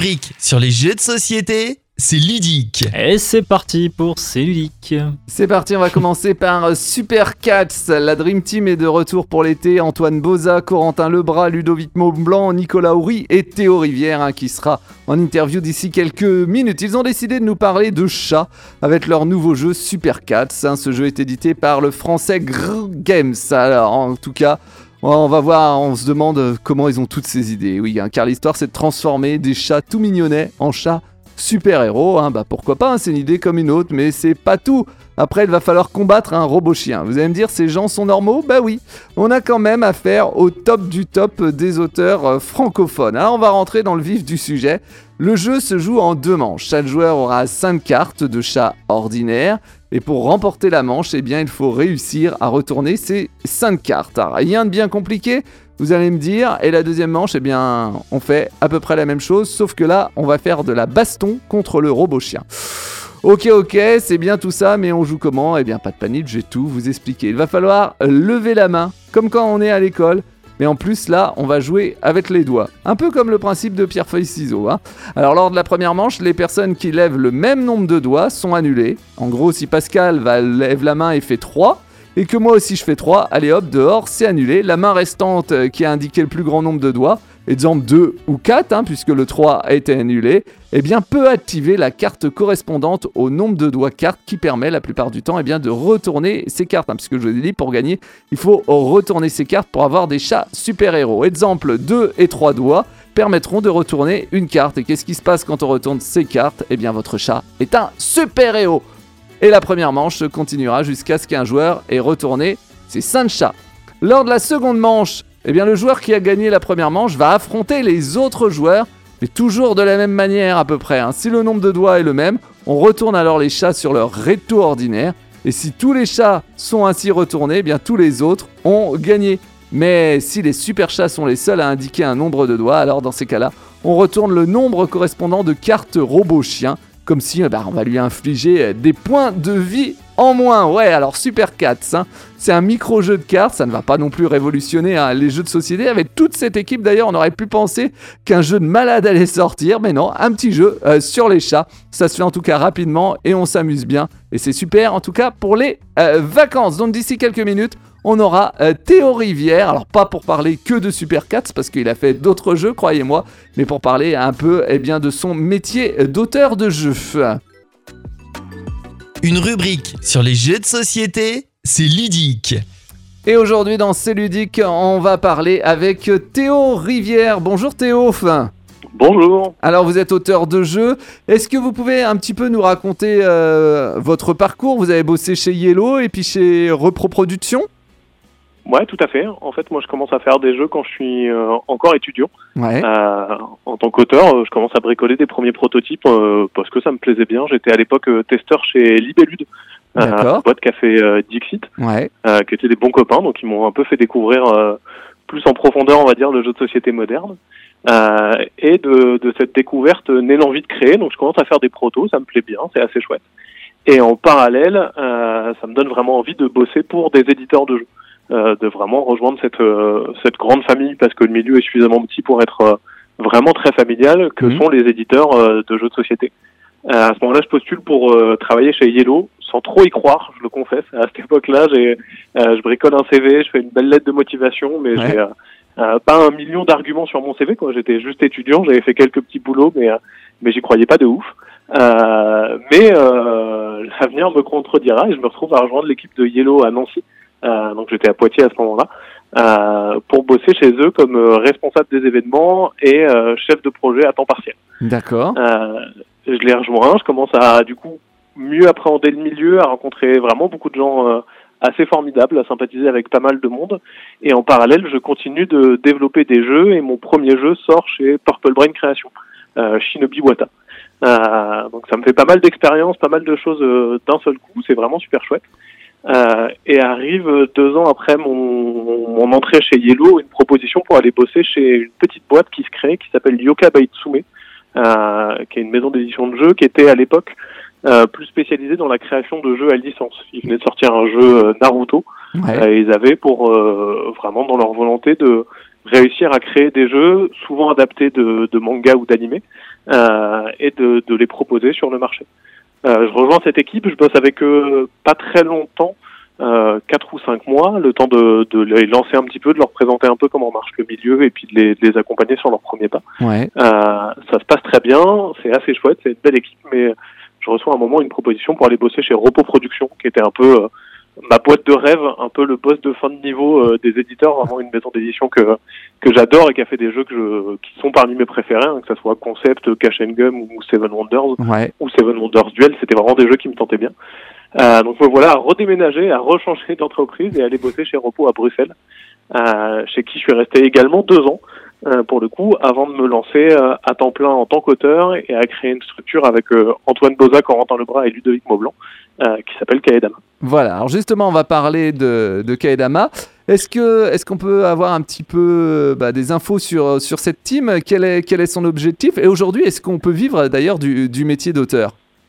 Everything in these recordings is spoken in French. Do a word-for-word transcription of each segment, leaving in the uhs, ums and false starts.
rubrique sur les jeux de société, c'est ludique. Et c'est parti pour C'est ludique. C'est parti, on va commencer par Super Cats. La Dream Team est de retour pour l'été. Antoine Boza, Corentin Lebras, Ludovic Maublanc, Nicolas Houry et Théo Rivière hein, qui sera en interview d'ici quelques minutes. Ils ont décidé de nous parler de chats avec leur nouveau jeu Super Cats. Hein. Ce jeu est édité par le français Grrr Games. Alors, en tout cas... on va voir, on se demande comment ils ont toutes ces idées. Oui, hein, car l'histoire c'est de transformer des chats tout mignonnets en chats super-héros. Hein. Bah pourquoi pas, hein, c'est une idée comme une autre, mais c'est pas tout. Après, il va falloir combattre un robot chien. Vous allez me dire, ces gens sont normaux ? Bah oui, on a quand même affaire au top du top des auteurs euh, francophones. Alors on va rentrer dans le vif du sujet. Le jeu se joue en deux manches. Chaque joueur aura cinq cartes de chats ordinaires. Et pour remporter la manche, eh bien, il faut réussir à retourner ces cinq cartes. Alors, rien de bien compliqué, vous allez me dire. Et la deuxième manche, eh bien, on fait à peu près la même chose, sauf que là, on va faire de la baston contre le robot chien. Ok, ok, c'est bien tout ça, mais on joue comment ? Eh bien, pas de panique, je vais tout vous expliquer. Il va falloir lever la main, comme quand on est à l'école. Mais en plus, là, on va jouer avec les doigts. Un peu comme le principe de pierre-feuille-ciseaux. Hein. Alors, lors de la première manche, les personnes qui lèvent le même nombre de doigts sont annulées. En gros, si Pascal va lève la main et fait trois, et que moi aussi je fais trois, allez hop, dehors, c'est annulé. La main restante euh, qui a indiqué le plus grand nombre de doigts, exemple deux ou quatre, hein, puisque le trois a été annulé, eh bien, peut activer la carte correspondante au nombre de doigts carte qui permet la plupart du temps eh bien, de retourner ces cartes. Hein, puisque je vous ai dit, pour gagner, il faut retourner ces cartes pour avoir des chats super-héros. Exemple, deux et trois doigts permettront de retourner une carte. Et qu'est-ce qui se passe quand on retourne ces cartes ? Eh bien, votre chat est un super-héros. Et la première manche se continuera jusqu'à ce qu'un joueur ait retourné ses cinq chats. Lors de la seconde manche, eh bien, le joueur qui a gagné la première manche va affronter les autres joueurs, mais toujours de la même manière à peu près. Hein. Si le nombre de doigts est le même, on retourne alors les chats sur leur réto ordinaire. Et si tous les chats sont ainsi retournés, eh bien, tous les autres ont gagné. Mais si les super chats sont les seuls à indiquer un nombre de doigts, alors dans ces cas-là, on retourne le nombre correspondant de cartes robot chien, comme si bah, on va lui infliger des points de vie en moins. Ouais, alors Super Cats, hein, c'est un micro-jeu de cartes, ça ne va pas non plus révolutionner hein, les jeux de société. Avec toute cette équipe d'ailleurs, on aurait pu penser qu'un jeu de malade allait sortir, mais non, un petit jeu euh, sur les chats. Ça se fait en tout cas rapidement et on s'amuse bien. Et c'est super en tout cas pour les euh, vacances. Donc d'ici quelques minutes, on aura euh, Théo Rivière, alors pas pour parler que de Super Cats, parce qu'il a fait d'autres jeux, croyez-moi, mais pour parler un peu eh bien, de son métier d'auteur de jeux. Une rubrique sur les jeux de société, c'est ludique. Et aujourd'hui dans C'est ludique, on va parler avec Théo Rivière. Bonjour Théo. Bonjour. Alors vous êtes auteur de jeux, est-ce que vous pouvez un petit peu nous raconter euh, votre parcours ? Vous avez bossé chez Yellow et puis chez Repro Productions ? Ouais, tout à fait. En fait, moi, je commence à faire des jeux quand je suis euh, encore étudiant. Ouais. Euh, en tant qu'auteur, euh, je commence à bricoler des premiers prototypes euh, parce que ça me plaisait bien. J'étais à l'époque euh, testeur chez Libellude, euh, une boîte qui a fait euh, Dixit, ouais. euh, qui étaient des bons copains, donc ils m'ont un peu fait découvrir euh, plus en profondeur, on va dire, le jeu de société moderne. Euh, et de, de cette découverte naît l'envie de créer. Donc, je commence à faire des protos, ça me plaît bien, c'est assez chouette. Et en parallèle, euh, ça me donne vraiment envie de bosser pour des éditeurs de jeux. Euh, de vraiment rejoindre cette euh, cette grande famille parce que le milieu est suffisamment petit pour être euh, vraiment très familial que mmh. sont les éditeurs euh, de jeux de société. Euh, à ce moment-là, je postule pour euh, travailler chez Yellow sans trop y croire, je le confesse. À cette époque-là, j'ai euh, je bricole un C V, je fais une belle lettre de motivation, mais ouais. j'ai euh, euh, pas un million d'arguments sur mon C V quoi. J'étais juste étudiant, j'avais fait quelques petits boulots, mais euh, mais j'y croyais pas de ouf. Euh, mais euh, l'avenir me contredira et je me retrouve à rejoindre l'équipe de Yellow à Nancy. Euh, donc j'étais à Poitiers à ce moment-là, euh, pour bosser chez eux comme euh, responsable des événements et euh, chef de projet à temps partiel. D'accord. Euh, je les rejoins, je commence à du coup mieux appréhender le milieu, à rencontrer vraiment beaucoup de gens euh, assez formidables, à sympathiser avec pas mal de monde. Et en parallèle, je continue de développer des jeux et mon premier jeu sort chez Purple Brain Création, euh, Shinobi Wata. Euh, donc ça me fait pas mal d'expérience, pas mal de choses euh, d'un seul coup, c'est vraiment super chouette. Euh, et arrive deux ans après mon, mon entrée chez Yellow une proposition pour aller bosser chez une petite boîte qui se crée, qui s'appelle Yoka Baitsume, euh, qui est une maison d'édition de jeux qui était à l'époque euh, plus spécialisée dans la création de jeux à licence. Ils venaient de sortir un jeu euh, Naruto, ouais. euh, et ils avaient pour euh, vraiment dans leur volonté de réussir à créer des jeux souvent adaptés de, de manga ou d'animé, euh, et de, de les proposer sur le marché. Euh, je rejoins cette équipe, je bosse avec eux pas très longtemps, euh, quatre ou cinq mois, le temps de, de les lancer un petit peu, de leur présenter un peu comment marche le milieu et puis de les, de les accompagner sur leurs premiers pas. Ouais. Euh, ça se passe très bien, c'est assez chouette, c'est une belle équipe, mais je reçois à un moment une proposition pour aller bosser chez Repos Productions, qui était un peu euh, ma boîte de rêve, un peu le boss de fin de niveau euh, des éditeurs, vraiment une maison d'édition que que j'adore et qui a fait des jeux que je, qui sont parmi mes préférés, hein, que ce soit Concept, Cash and Gum ou Seven Wonders, Ouais. ou Seven Wonders Duel, c'était vraiment des jeux qui me tentaient bien. Euh, donc me voilà à redéménager, à rechanger d'entreprise et aller bosser chez Repos à Bruxelles, euh, chez qui je suis resté également deux ans, euh, pour le coup, avant de me lancer euh, à temps plein en tant qu'auteur et à créer une structure avec euh, Antoine Boza, Corentin Lebras et Ludovic Maublanc, euh, qui s'appelle Kaedama. Voilà, alors justement, on va parler de, de Kaedama. Est-ce que, est-ce qu'on peut avoir un petit peu bah, des infos sur, sur cette team ? Quel est, quel est son objectif ? Et aujourd'hui, est-ce qu'on peut vivre d'ailleurs du, du métier d'auteur ?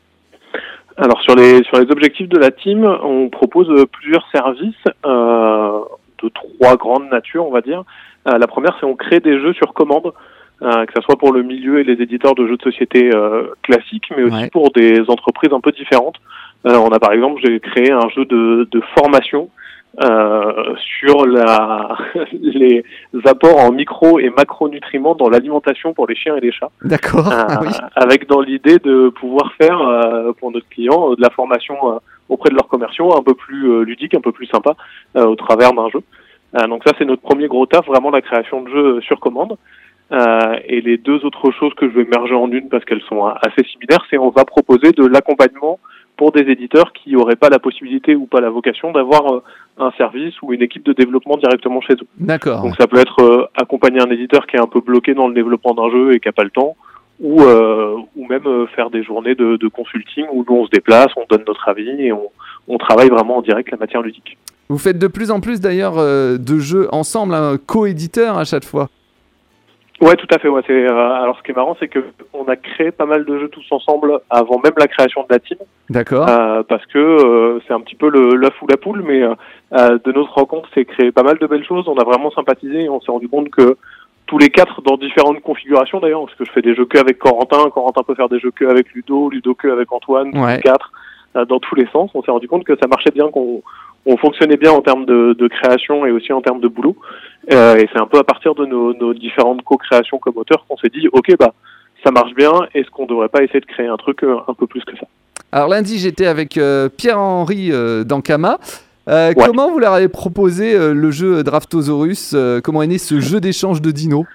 Alors sur les sur les objectifs de la team, on propose euh, plusieurs services euh, de trois grandes natures, on va dire. Euh, la première, c'est on crée des jeux sur commande, euh, que ce soit pour le milieu et les éditeurs de jeux de société euh, classiques, mais aussi Ouais. pour des entreprises un peu différentes. Euh, on a par exemple, j'ai créé un jeu de, de formation euh, sur la, les apports en micro et macronutriments dans l'alimentation pour les chiens et les chats. D'accord. Euh, Ah oui. avec dans l'idée de pouvoir faire euh, pour notre client euh, de la formation euh, auprès de leurs commerciaux un peu plus euh, ludique, un peu plus sympa euh, au travers d'un jeu. Euh, donc ça c'est notre premier gros taf, vraiment la création de jeux sur commande. Euh, et les deux autres choses que je vais merger en une parce qu'elles sont assez similaires, c'est on va proposer de l'accompagnement pour des éditeurs qui n'auraient pas la possibilité ou pas la vocation d'avoir euh, un service ou une équipe de développement directement chez eux. D'accord. Donc ça peut être euh, accompagner un éditeur qui est un peu bloqué dans le développement d'un jeu et qui n'a pas le temps, ou euh, ou même euh, faire des journées de, de consulting où nous on se déplace, on donne notre avis et on, on travaille vraiment en direct la matière ludique. Vous faites de plus en plus d'ailleurs euh, de jeux ensemble, hein, co-éditeurs à chaque fois. Ouais, tout à fait. Ouais. C'est, euh, alors ce qui est marrant, c'est que on a créé pas mal de jeux tous ensemble avant même la création de la team, D'accord. euh, parce que euh, c'est un petit peu le l'œuf ou la poule, mais euh, euh, de notre rencontre, c'est créé pas mal de belles choses. On a vraiment sympathisé et on s'est rendu compte que tous les quatre, dans différentes configurations d'ailleurs, parce que je fais des jeux que avec Corentin, Corentin peut faire des jeux que avec Ludo, Ludo que avec Antoine, tous Ouais. les quatre, euh, dans tous les sens. On s'est rendu compte que ça marchait bien, qu'on on fonctionnait bien en termes de, de création et aussi en termes de boulot. Euh, et c'est un peu à partir de nos, nos différentes co-créations comme auteurs qu'on s'est dit, ok, bah ça marche bien, est-ce qu'on devrait pas essayer de créer un truc euh, un peu plus que ça? Alors lundi, j'étais avec euh, Pierre-Henri euh, d'Ankama. Euh, Ouais. Comment vous leur avez proposé euh, le jeu Draftosaurus euh, Comment est né ce jeu d'échange de dinos?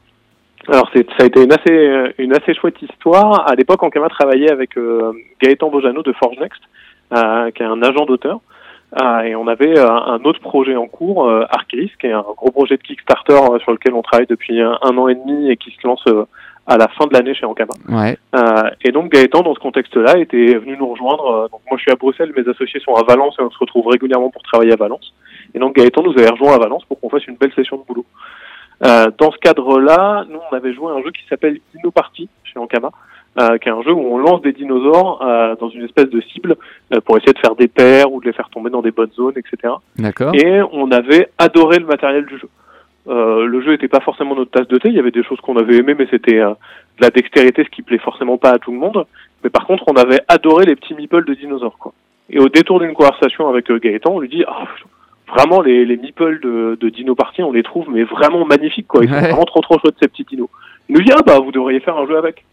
Alors c'est, ça a été une assez, une assez chouette histoire. À l'époque, Ankama travaillait avec euh, Gaëtan Bojano de Forge Next, euh, qui est un agent d'auteur. Euh, et on avait euh, un autre projet en cours, euh, Archeris, qui est un gros projet de Kickstarter euh, sur lequel on travaille depuis un, un an et demi et qui se lance euh, à la fin de l'année chez Ankama. Ouais. Euh, et donc Gaëtan, dans ce contexte-là, était venu nous rejoindre. Euh, donc moi, je suis à Bruxelles, mes associés sont à Valence et on se retrouve régulièrement pour travailler à Valence. Et donc Gaëtan nous avait rejoint à Valence pour qu'on fasse une belle session de boulot. Euh, dans ce cadre-là, nous, on avait joué à un jeu qui s'appelle Dino Party chez Ankama, euh, qui est un jeu où on lance des dinosaures euh, dans une espèce de cible euh, pour essayer de faire des paires ou de les faire tomber dans des bonnes zones, et cetera. D'accord. Et on avait adoré le matériel du jeu. Euh, le jeu n'était pas forcément notre tasse de thé, il y avait des choses qu'on avait aimées, mais c'était euh, de la dextérité, ce qui plaît forcément pas à tout le monde. Mais par contre, on avait adoré les petits meeples de dinosaures, quoi. Et au détour d'une conversation avec euh, Gaëtan, on lui dit ah, vraiment les, les meeples de, de Dino Party, on les trouve mais vraiment magnifiques, quoi. Ils sont Ouais. vraiment trop trop chouettes ces petits dinos. Il nous dit ah bah vous devriez faire un jeu avec.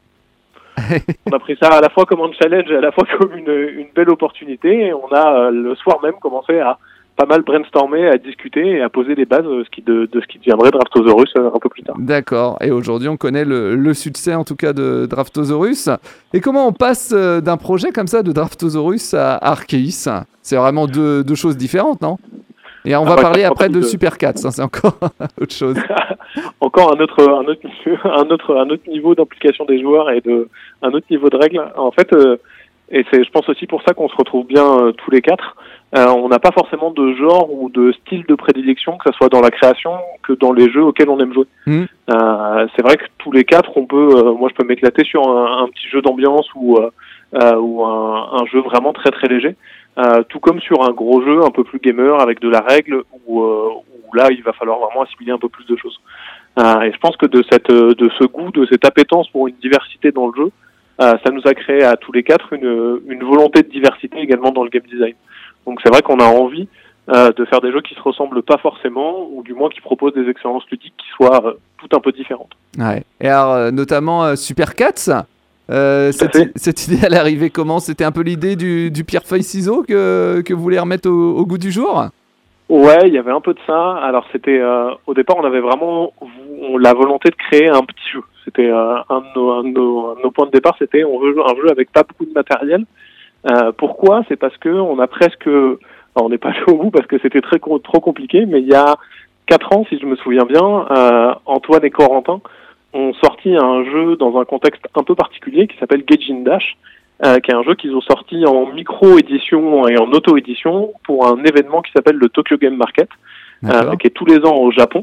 On a pris ça à la fois comme un challenge et à la fois comme une, une belle opportunité. Et on a euh, le soir même commencé à pas mal brainstormer, à discuter et à poser les bases euh, ce qui de, de ce qui deviendrait Draftosaurus euh, un peu plus tard. D'accord. Et aujourd'hui, on connaît le, le succès, en tout cas, de Draftosaurus. Et comment on passe euh, d'un projet comme ça, de Draftosaurus à Archeis? C'est vraiment deux, deux choses différentes, non? Et on va Ah bah, parler ça après prend de de- Super Cats, hein, c'est encore autre chose. Encore un autre un autre un autre un autre niveau d'implication des joueurs et de un autre niveau de règles. En fait, euh, et c'est je pense aussi pour ça qu'on se retrouve bien euh, tous les quatre. Euh, on n'a pas forcément de genre ou de style de prédilection, que ce soit dans la création que dans les jeux auxquels on aime jouer. Mm. Euh, c'est vrai que tous les quatre, on peut, euh, moi je peux m'éclater sur un, un petit jeu d'ambiance ou euh, euh, ou un, un jeu vraiment très très léger, euh, tout comme sur un gros jeu un peu plus gamer avec de la règle où, euh, où là il va falloir vraiment assimiler un peu plus de choses. Euh, et je pense que de cette, de ce goût, de cette appétence pour une diversité dans le jeu, euh, ça nous a créé à tous les quatre une, une volonté de diversité également dans le game design. Donc c'est vrai qu'on a envie euh, de faire des jeux qui se ressemblent pas forcément, ou du moins qui proposent des expériences ludiques qui soient euh, tout un peu différentes. Ouais. Et alors, euh, notamment euh, Super Cats, euh, cette, cette idée, elle est arrivée comment? C'était un peu l'idée du, du pierre-feuille-ciseau que, que vous voulez remettre au, au goût du jour? Ouais, il y avait un peu de ça. Alors c'était euh, au départ, on avait vraiment on, la volonté de créer un petit jeu. C'était euh, un, de nos, un, de nos, un de nos points de départ, c'était on veut un jeu avec pas beaucoup de matériel. Euh, pourquoi? C'est parce que on a presque, alors on n'est pas allé au bout parce que c'était très trop compliqué, mais il y a quatre ans, si je me souviens bien, euh, Antoine et Corentin ont sorti un jeu dans un contexte un peu particulier qui s'appelle Gaijin Dash, euh, qui est un jeu qu'ils ont sorti en micro-édition et en auto-édition pour un événement qui s'appelle le Tokyo Game Market, euh, qui est tous les ans au Japon,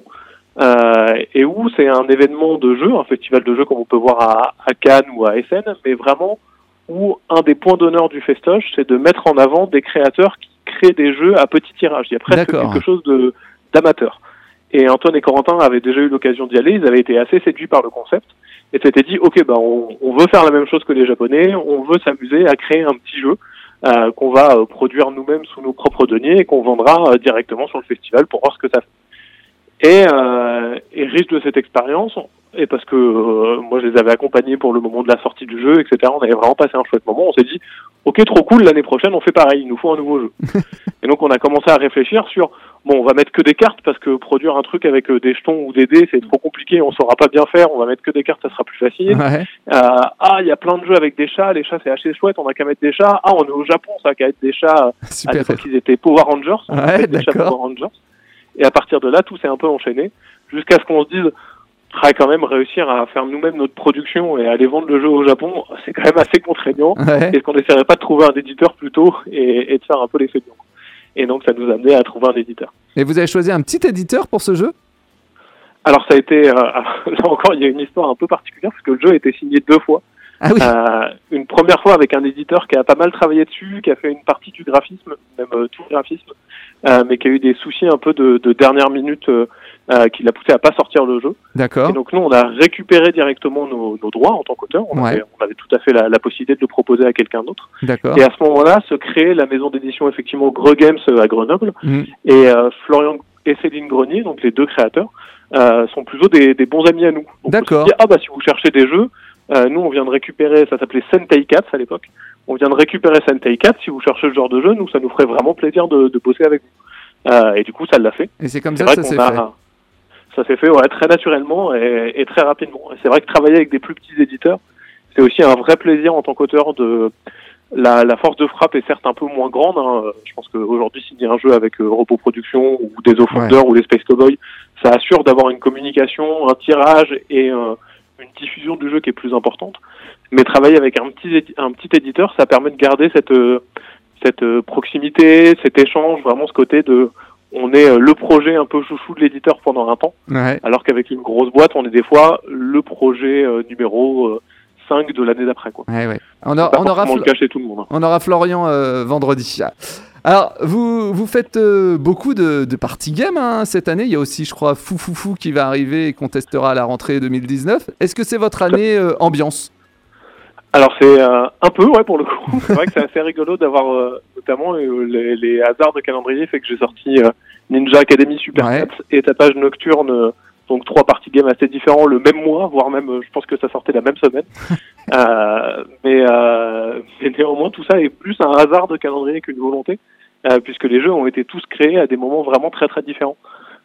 euh, et où c'est un événement de jeu, un festival de jeux comme on peut voir à, à Cannes ou à Essen, mais vraiment où un des points d'honneur du festoche, c'est de mettre en avant des créateurs qui créent des jeux à petit tirage. Il y a presque quelque chose de, d'amateur. Et Antoine et Corentin avaient déjà eu l'occasion d'y aller, ils avaient été assez séduits par le concept, et s'étaient dit, ok, bah, on, on veut faire la même chose que les Japonais, on veut s'amuser à créer un petit jeu euh, qu'on va euh, produire nous-mêmes sous nos propres deniers et qu'on vendra euh, directement sur le festival pour voir ce que ça fait. Et, euh, et riche de cette expérience, et parce que euh, moi je les avais accompagnés pour le moment de la sortie du jeu, et cetera, on avait vraiment passé un chouette moment, on s'est dit, ok, trop cool, l'année prochaine on fait pareil, il nous faut un nouveau jeu. Et donc on a commencé à réfléchir sur, bon, on va mettre que des cartes parce que produire un truc avec euh, des jetons ou des dés, c'est trop compliqué, on saura pas bien faire, on va mettre que des cartes, ça sera plus facile. Ouais. Euh, ah, il y a plein de jeux avec des chats, les chats c'est assez chouette, on a qu'à mettre des chats. Ah, on est au Japon, ça a qu'à être des chats. Super. À l'époque, ils étaient Power Rangers, on Ouais, des chats Power Rangers. Et à partir de là, tout s'est un peu enchaîné, jusqu'à ce qu'on se dise, ah, quand même réussir à faire nous-mêmes notre production et à aller vendre le jeu au Japon, c'est quand même assez contraignant. Ouais. Est-ce qu'on n'essaierait pas de trouver un éditeur plutôt et, et de faire un peu l'effet de monde. Et donc ça nous a amené à trouver un éditeur. Et vous avez choisi un petit éditeur pour ce jeu? Alors ça a été, euh, là encore il y a une histoire un peu particulière parce que le jeu a été signé deux fois. Ah oui. Euh, une première fois avec un éditeur qui a pas mal travaillé dessus, qui a fait une partie du graphisme, même euh, tout le graphisme, euh, mais qui a eu des soucis un peu de, de dernière minute euh, euh, qui l'a poussé à pas sortir le jeu. D'accord. Et donc nous on a récupéré directement nos, nos droits en tant qu'auteur, on, Ouais. avait, on avait tout à fait la, la possibilité de le proposer à quelqu'un d'autre. D'accord. Et à ce moment-là se crée la maison d'édition effectivement Greux Games à Grenoble, Mm. et euh, Florian et Céline Grenier, donc les deux créateurs, euh, sont plutôt des, des bons amis à nous. Donc D'accord. on s'est dit, ah bah si vous cherchez des jeux, euh, nous on vient de récupérer, ça s'appelait Sentai Cats à l'époque, on vient de récupérer Sentai Cats, si vous cherchez ce genre de jeu, nous ça nous ferait vraiment plaisir de, de bosser avec vous. Euh, et du coup ça l'a fait. Et c'est comme C'est ça vrai que ça qu'on s'est a- fait. Ça s'est fait ouais, très naturellement et, et très rapidement. Et c'est vrai que travailler avec des plus petits éditeurs, c'est aussi un vrai plaisir en tant qu'auteur. De la, la force de frappe est certes un peu moins grande. Hein. Je pense qu'aujourd'hui, signer un jeu avec euh, Repos Productions ou des Offenders ou les Space Cowboys, ça assure d'avoir une communication, un tirage et euh, une diffusion du jeu qui est plus importante. Mais travailler avec un petit, édi- un petit éditeur, ça permet de garder cette, euh, cette euh, proximité, cet échange, vraiment ce côté de... On est euh, le projet un peu chouchou de l'éditeur pendant un temps, Ouais. alors qu'avec une grosse boîte, on est des fois le projet euh, numéro euh, cinq de l'année d'après. Quoi. Ouais, ouais. On, C'est a- pas on aura, forcément Flo- le cas chez tout le monde. hein. on aura Florian euh, vendredi. Alors, vous, vous faites euh, beaucoup de, de party games hein, cette année. Il y a aussi, je crois, Fou Fou Fou qui va arriver et qu'on testera à la rentrée deux mille dix-neuf. Est-ce que c'est votre année euh, ambiance? Alors c'est euh, un peu, ouais, pour le coup. C'est vrai que c'est assez rigolo d'avoir, euh, notamment euh, les, les hasards de calendrier fait que j'ai sorti euh, Ninja Academy Super Ouais. Cats et Tapage Nocturne, euh, donc trois parties games assez différents le même mois, voire même, euh, je pense que ça sortait la même semaine. euh, mais, euh, mais néanmoins, tout ça est plus un hasard de calendrier qu'une volonté, euh, puisque les jeux ont été tous créés à des moments vraiment très très différents.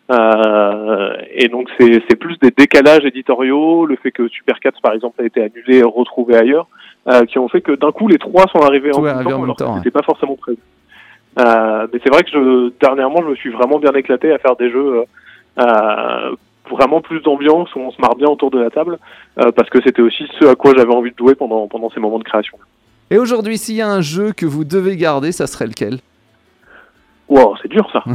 Euh, et donc c'est, c'est plus des décalages éditoriaux, le fait que Super Cats par exemple a été annulé et retrouvé ailleurs, euh, qui ont fait que d'un coup les trois sont arrivés Tout en est même arrivé temps en même alors que temps, c'était pas forcément prévu. Euh, mais c'est vrai que je, dernièrement je me suis vraiment bien éclaté à faire des jeux euh, euh, vraiment plus d'ambiance où on se marre bien autour de la table, euh, parce que c'était aussi ce à quoi j'avais envie de jouer pendant, pendant ces moments de création. Et aujourd'hui, s'il y a un jeu que vous devez garder, ça serait lequel? Wow, c'est dur ça.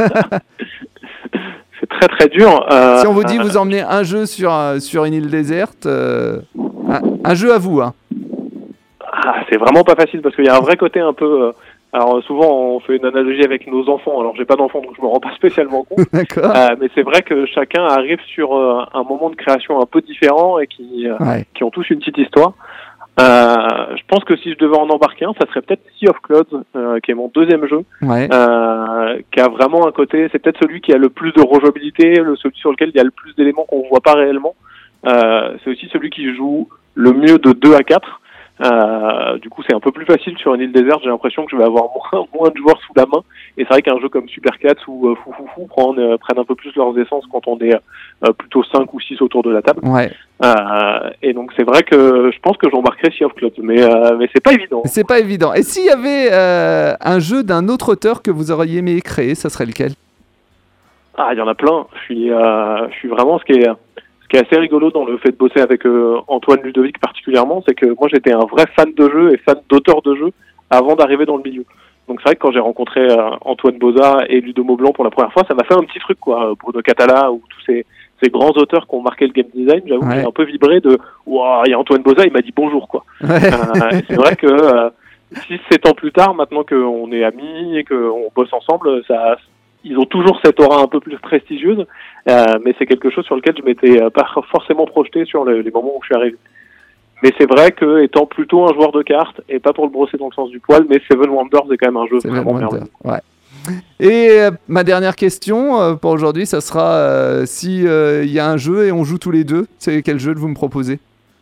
C'est très très dur. Euh, Si on vous dit vous emmenez un jeu sur, euh, sur une île déserte, euh, un, un jeu à vous, hein. Ah, c'est vraiment pas facile parce qu'il y a un vrai côté un peu euh, Alors souvent on fait une analogie avec nos enfants, alors j'ai pas d'enfants donc je me rends pas spécialement compte, D'accord. euh, mais c'est vrai que chacun arrive sur euh, un moment de création un peu différent et qui, euh, Ouais. qui ont tous une petite histoire. Euh, je pense que si je devais en embarquer un, ça serait peut-être Sea of Clouds, euh, qui est mon deuxième jeu, Ouais. euh, qui a vraiment un côté, c'est peut-être celui qui a le plus de rejouabilité, le, celui sur lequel il y a le plus d'éléments qu'on voit pas réellement. Euh, c'est aussi celui qui joue le mieux de deux à quatre. Euh, du coup, c'est un peu plus facile sur une île déserte. J'ai l'impression que je vais avoir moins, moins de joueurs sous la main. Et c'est vrai qu'un jeu comme Super Cats ou euh, Fou Fou Fou prennent, euh, prennent un peu plus leurs essences quand on est euh, plutôt cinq ou six autour de la table. Ouais. Euh, et donc, c'est vrai que je pense que j'embarquerai Sea of Clouds, mais euh, mais c'est pas évident. C'est pas évident. Et s'il y avait euh, un jeu d'un autre auteur que vous auriez aimé créer, ça serait lequel? Ah, il y en a plein. Je suis, euh, je suis vraiment ce qui est. Ce qui est assez rigolo dans le fait de bosser avec euh, Antoine Ludovic particulièrement, c'est que moi j'étais un vrai fan de jeu et fan d'auteur de jeu avant d'arriver dans le milieu. Donc c'est vrai que quand j'ai rencontré euh, Antoine Boza et Ludo Maublanc pour la première fois, ça m'a fait un petit truc quoi. Bruno Catala ou tous ces, ces grands auteurs qui ont marqué le game design, j'avoue Ouais. que j'ai un peu vibré de waouh, il y a Antoine Boza, il m'a dit bonjour quoi. Ouais. Euh, et c'est vrai que euh, six sept ans plus tard, maintenant qu'on est amis et qu'on bosse ensemble, ça ils ont toujours cette aura un peu plus prestigieuse, euh, mais c'est quelque chose sur lequel je m'étais euh, pas forcément projeté sur le, les moments où je suis arrivé. Mais c'est vrai que, étant plutôt un joueur de cartes, et pas pour le brosser dans le sens du poil, mais Seven Wonders est quand même un jeu C'est vraiment Wonder. merveilleux. Ouais. Et euh, ma dernière question euh, pour aujourd'hui, ça sera euh, si euh, il y a un jeu et on joue tous les deux, c'est quel jeu vous me proposez?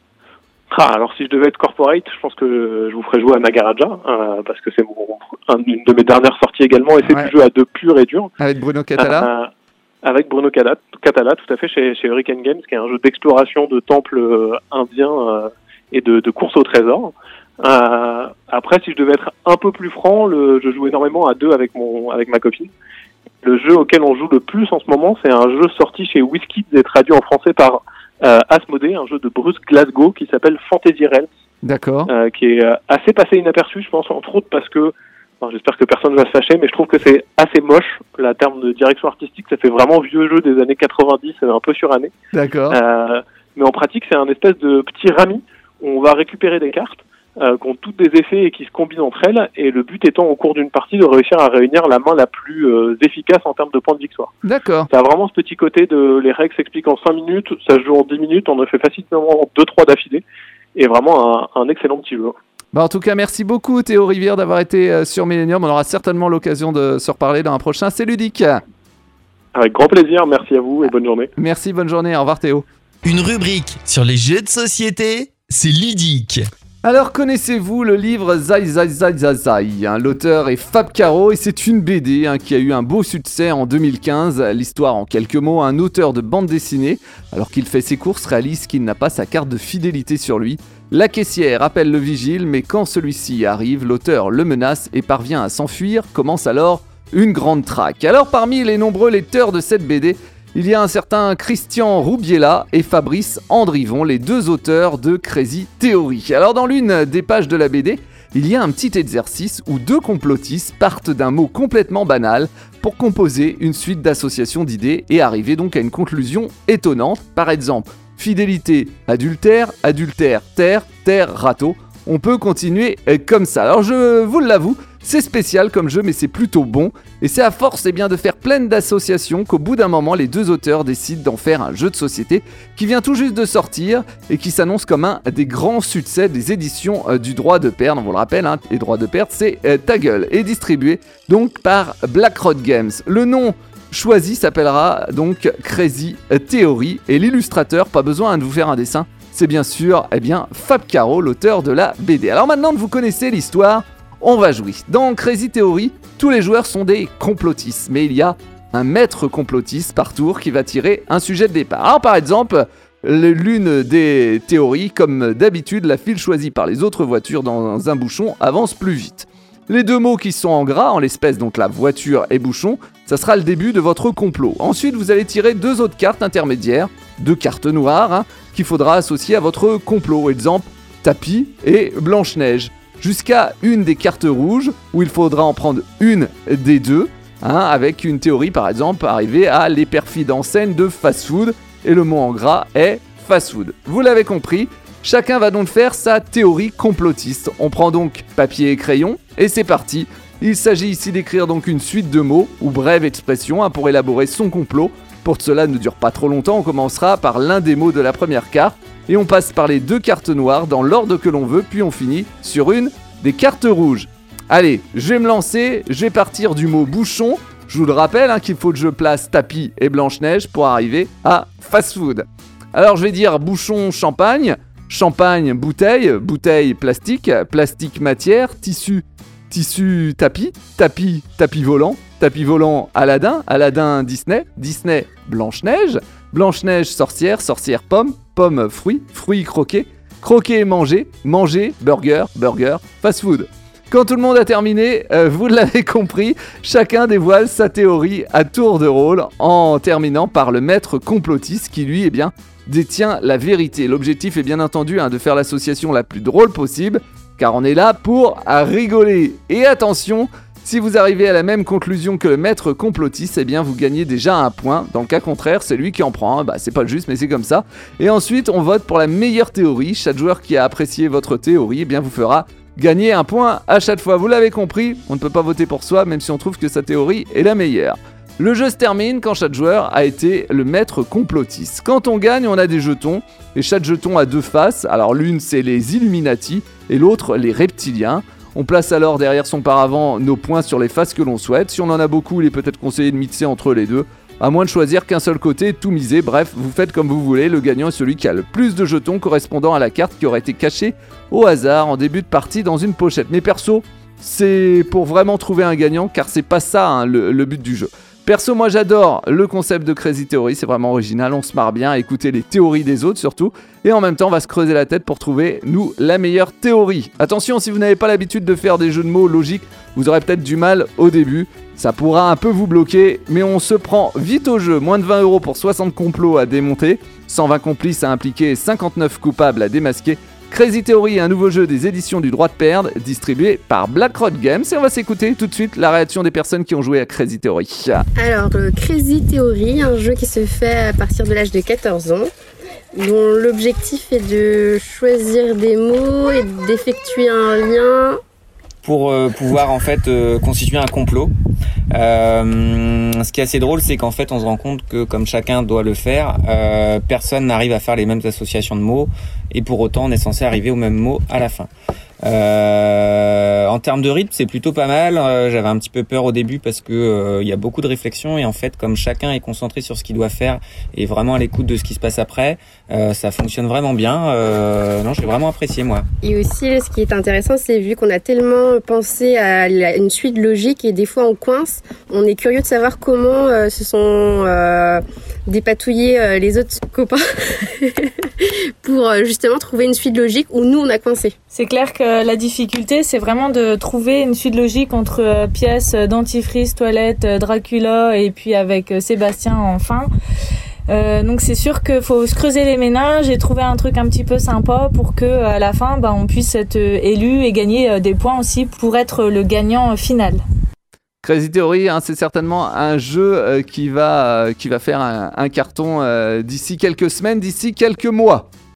Ah, alors si je devais être corporate, je pense que je vous ferais jouer à Nagaraja, euh, parce que c'est mon, un, une de mes dernières sorties également, et c'est Ouais. du jeu à deux pur et dur. Avec Bruno Catala. Euh, avec Bruno Catala, Catala, tout à fait, chez, chez Hurricane Games, qui est un jeu d'exploration de temples euh, indiens euh, et de, de course au trésor. Euh, après, si je devais être un peu plus franc, le, je joue énormément à deux avec mon avec ma copine. Le jeu auquel on joue le plus en ce moment, c'est un jeu sorti chez WizKids et traduit en français par euh, Asmodée, un jeu de Bruce Glasgow qui s'appelle Fantasy Realms, D'accord. euh, qui est euh, assez passé inaperçu, je pense, entre autres parce que, enfin, j'espère que personne ne va se fâcher, mais je trouve que c'est assez moche, la terme de direction artistique, ça fait vraiment vieux jeu des années quatre-vingt-dix, c'est un peu suranné. D'accord. Euh, mais en pratique, c'est un espèce de petit rami où on va récupérer des cartes euh, qui ont toutes des effets et qui se combinent entre elles, et le but étant au cours d'une partie de réussir à réunir la main la plus euh, efficace en termes de points de victoire. D'accord. Ça a vraiment ce petit côté de les règles s'expliquent en cinq minutes, ça se joue en dix minutes, on en fait facilement deux trois d'affilée, et vraiment un, un excellent petit jeu. Bah, en tout cas, merci beaucoup Théo Rivière d'avoir été euh, sur Millennium. On aura certainement l'occasion de se reparler dans un prochain C'est ludique. Avec grand plaisir, merci à vous et bonne journée. Merci, bonne journée. Au revoir Théo. Une rubrique sur les jeux de société, c'est ludique. Alors, connaissez-vous le livre Zai Zai Zai Zai Zai, hein, l'auteur est Fab Caro et c'est une B D hein, qui a eu un beau succès en deux mille quinze. L'histoire en quelques mots, un auteur de bande dessinée, alors qu'il fait ses courses, réalise qu'il n'a pas sa carte de fidélité sur lui. La caissière appelle le vigile, mais quand celui-ci arrive, l'auteur le menace et parvient à s'enfuir. Commence alors une grande traque. Alors, parmi les nombreux lecteurs de cette B D, il y a un certain Christian Roubiela et Fabrice Andrivon, les deux auteurs de Crazy Theory. Alors dans l'une des pages de la B D, il y a un petit exercice où deux complotistes partent d'un mot complètement banal pour composer une suite d'associations d'idées et arriver donc à une conclusion étonnante. Par exemple, fidélité, adultère, adultère, terre, terre, râteau. On peut continuer comme ça. Alors je vous l'avoue, c'est spécial comme jeu, mais c'est plutôt bon. Et c'est à force eh bien, de faire plein d'associations qu'au bout d'un moment, les deux auteurs décident d'en faire un jeu de société qui vient tout juste de sortir et qui s'annonce comme un des grands succès des éditions euh, du droit de perdre. On vous le rappelle, hein, les droits de perdre, c'est euh, Ta Gueule, et distribué donc par Black Road Games. Le nom choisi s'appellera donc Crazy Theory et l'illustrateur, pas besoin de vous faire un dessin, c'est bien sûr eh bien, Fab Caro, l'auteur de la B D. Alors maintenant que vous connaissez l'histoire, on va jouer. Dans Crazy Theory, tous les joueurs sont des complotistes, mais il y a un maître complotiste par tour qui va tirer un sujet de départ. Alors par exemple, l'une des théories, comme d'habitude, la file choisie par les autres voitures dans un bouchon avance plus vite. Les deux mots qui sont en gras, en l'espèce donc la voiture et bouchon, ça sera le début de votre complot. Ensuite, vous allez tirer deux autres cartes intermédiaires, deux cartes noires, hein, qu'il faudra associer à votre complot. Exemple, tapis et Blanche-Neige. Jusqu'à une des cartes rouges, où il faudra en prendre une des deux, hein, avec une théorie par exemple, arriver à les perfides enseignes de fast-food, et le mot en gras est fast-food. Vous l'avez compris, chacun va donc faire sa théorie complotiste. On prend donc papier et crayon, et c'est parti, Il s'agit ici d'écrire donc une suite de mots ou brève expression hein, pour élaborer son complot. Pour que cela ne dure pas trop longtemps, on commencera par l'un des mots de la première carte et on passe par les deux cartes noires dans l'ordre que l'on veut, puis on finit sur une des cartes rouges. Allez, je vais me lancer, je vais partir du mot bouchon. Je vous le rappelle hein, qu'il faut que je place tapis et Blanche-Neige pour arriver à fast-food. Alors je vais dire bouchon champagne, champagne bouteille, bouteille plastique, plastique matière, tissu, tissu tapis, tapis tapis volant, tapis volant Aladdin, Aladdin Disney, Disney Blanche-Neige, Blanche-Neige sorcière, sorcière pomme, pomme fruit, fruit croqué, croqué manger, manger burger, burger fast-food. Quand tout le monde a terminé, euh, vous l'avez compris, chacun dévoile sa théorie à tour de rôle en terminant par le maître complotiste qui lui, eh bien, détient la vérité. L'objectif est bien entendu hein, de faire l'association la plus drôle possible, car on est là pour rigoler. Et attention, si vous arrivez à la même conclusion que le maître complotiste, eh bien vous gagnez déjà un point. Dans le cas contraire, c'est lui qui en prend un. Bah, c'est pas le juste, mais c'est comme ça. Et ensuite, on vote pour la meilleure théorie. Chaque joueur qui a apprécié votre théorie, eh bien vous fera gagner un point à chaque fois. Vous l'avez compris, on ne peut pas voter pour soi, même si on trouve que sa théorie est la meilleure. Le jeu se termine quand chaque joueur a été le maître complotiste. Quand on gagne, on a des jetons, et chaque jeton a deux faces. Alors l'une, c'est les Illuminati, et l'autre, les reptiliens. On place alors derrière son paravent nos points sur les faces que l'on souhaite. Si on en a beaucoup, il est peut-être conseillé de mixer entre les deux, à moins de choisir qu'un seul côté, tout miser. Bref, vous faites comme vous voulez, le gagnant est celui qui a le plus de jetons correspondant à la carte qui aurait été cachée au hasard en début de partie dans une pochette. Mais perso, c'est pour vraiment trouver un gagnant, car c'est pas ça hein, le, le but du jeu. Perso, moi j'adore le concept de Crazy Theory, c'est vraiment original, on se marre bien à écouter les théories des autres surtout, et en même temps on va se creuser la tête pour trouver, nous, la meilleure théorie. Attention, si vous n'avez pas l'habitude de faire des jeux de mots logiques, vous aurez peut-être du mal au début, ça pourra un peu vous bloquer, mais on se prend vite au jeu, moins de vingt euros pour soixante complots à démonter, cent vingt complices à impliquer et cinquante-neuf coupables à démasquer. Crazy Theory est un nouveau jeu des éditions du droit de perdre, distribué par BlackRock Games. Et on va s'écouter tout de suite la réaction des personnes qui ont joué à Crazy Theory. Alors, euh, Crazy Theory, un jeu qui se fait à partir de l'âge de quatorze ans, dont l'objectif est de choisir des mots et d'effectuer un lien pour euh, pouvoir en fait euh, constituer un complot. Euh, ce qui est assez drôle, c'est qu'en fait on se rend compte que comme chacun doit le faire, euh, personne n'arrive à faire les mêmes associations de mots et pour autant on est censé arriver au même mot à la fin. Euh, en termes de rythme, c'est plutôt pas mal. Euh, j'avais un petit peu peur au début parce que euh, il y a beaucoup de réflexion et en fait, comme chacun est concentré sur ce qu'il doit faire et vraiment à l'écoute de ce qui se passe après, euh, ça fonctionne vraiment bien. Euh, non, j'ai vraiment apprécié moi. Et aussi, ce qui est intéressant, c'est vu qu'on a tellement pensé à la, une suite logique et des fois on coince, on est curieux de savoir comment euh, se sont euh, dépatouillés euh, les autres copains pour euh, justement trouver une suite logique où nous on a coincé. C'est clair que la difficulté, c'est vraiment de trouver une suite logique entre euh, pièces, dentifrice, toilette, euh, Dracula et puis avec euh, Sébastien enfin. Euh, donc c'est sûr qu'il faut se creuser les méninges et trouver un truc un petit peu sympa pour que à la fin, bah, on puisse être euh, élu et gagner euh, des points aussi pour être le gagnant euh, final. Crazy Theory, hein, c'est certainement un jeu euh, qui va, euh, qui va faire un, un carton euh, d'ici quelques semaines, d'ici quelques mois.